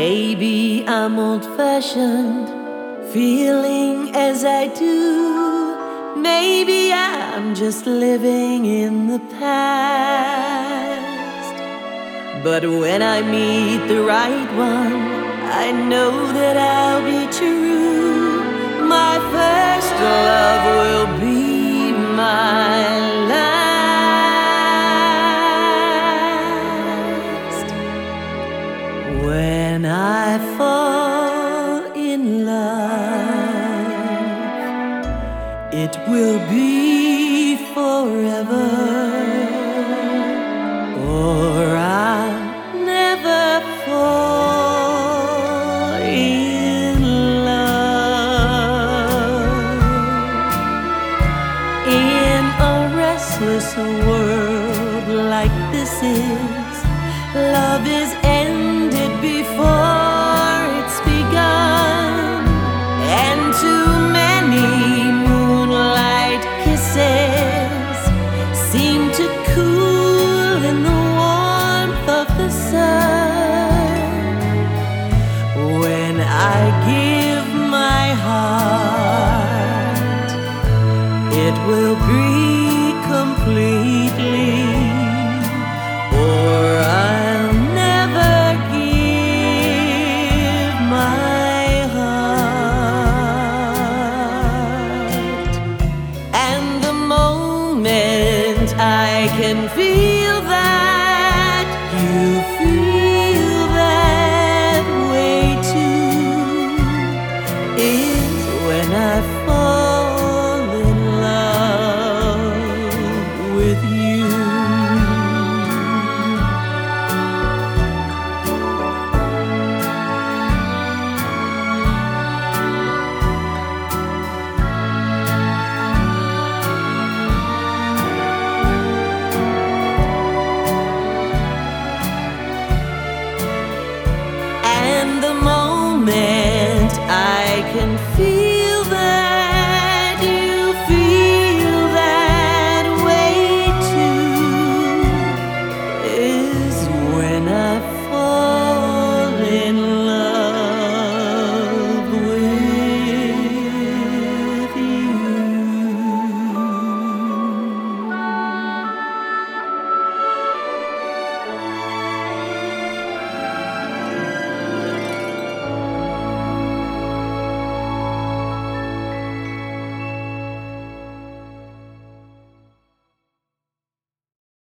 Maybe I'm old-fashioned, feeling as I do. Maybe I'm just living in the past. But when I meet the right one, I know that I'll be true. My first love will be my last. When I fall in love, it will be forever, or I'll never fall in love. In a restless world like this is, love is ended before it's begun, and too many kisses seem to cool in the warmth of the sun. When I give my heart, it will breathe completely, or I'll never give my heart. I can feel